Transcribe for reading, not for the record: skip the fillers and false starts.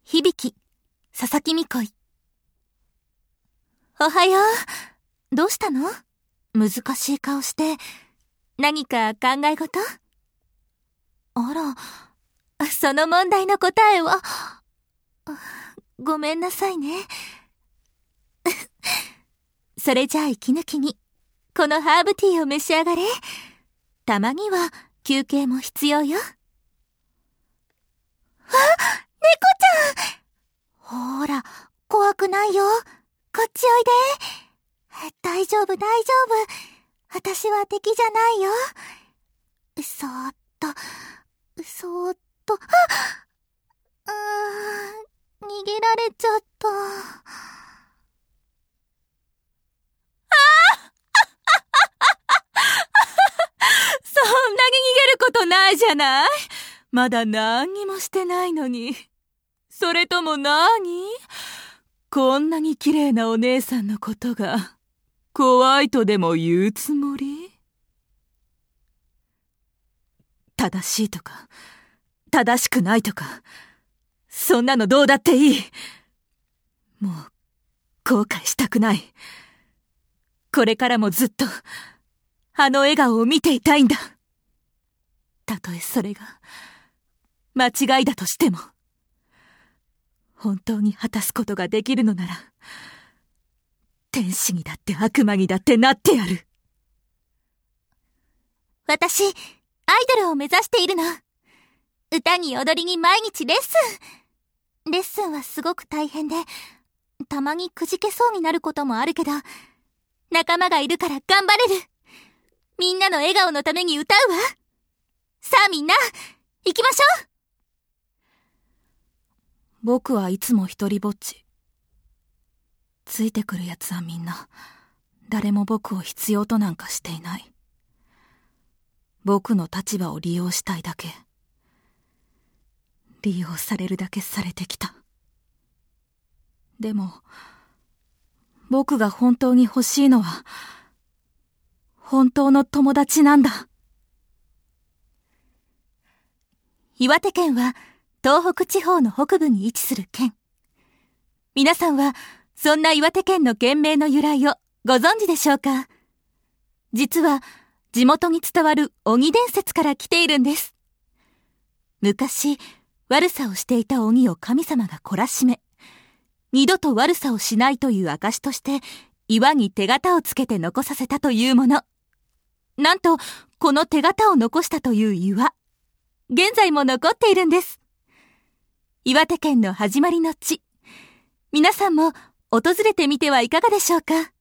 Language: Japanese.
響、佐々木美恋。おはよう。どうしたの？難しい顔して。何か考え事？あら、その問題の答えは、ごめんなさいね。それじゃあ息抜きに、このハーブティーを召し上がれ。たまには休憩も必要よ。猫ちゃん！ほら、怖くないよ。こっちおいで。大丈夫、大丈夫。私は敵じゃないよ。そーっと、そーっと、逃げられちゃった。そんなに逃げることないじゃない。まだ何にもしてないのに。それとも何？こんなに綺麗なお姉さんのことが怖いとでも言うつもり？正しいとか正しくないとか、そんなのどうだっていい。もう後悔したくない。これからもずっとあの笑顔を見ていたいんだ。たとえそれが間違いだとしても、本当に果たすことができるのなら、天使にだって悪魔にだってなってやる。私、アイドルを目指しているの。歌に踊りに毎日レッスン。レッスンはすごく大変で、たまにくじけそうになることもあるけど、仲間がいるから頑張れる。みんなの笑顔のために歌うわ。さあみんな、行きましょう。僕はいつも一人ぼっち。ついてくるやつはみんな、誰も僕を必要となんかしていない。僕の立場を利用したいだけ。利用されるだけされてきた。でも、僕が本当に欲しいのは、本当の友達なんだ。岩手県は東北地方の北部に位置する県。皆さんはそんな岩手県の県名の由来をご存知でしょうか？実は地元に伝わる鬼伝説から来ているんです。昔、悪さをしていた鬼を神様が懲らしめ、二度と悪さをしないという証として岩に手形をつけて残させたというもの。なんとこの手形を残したという岩、現在も残っているんです。岩手県の始まりの地。皆さんも訪れてみてはいかがでしょうか？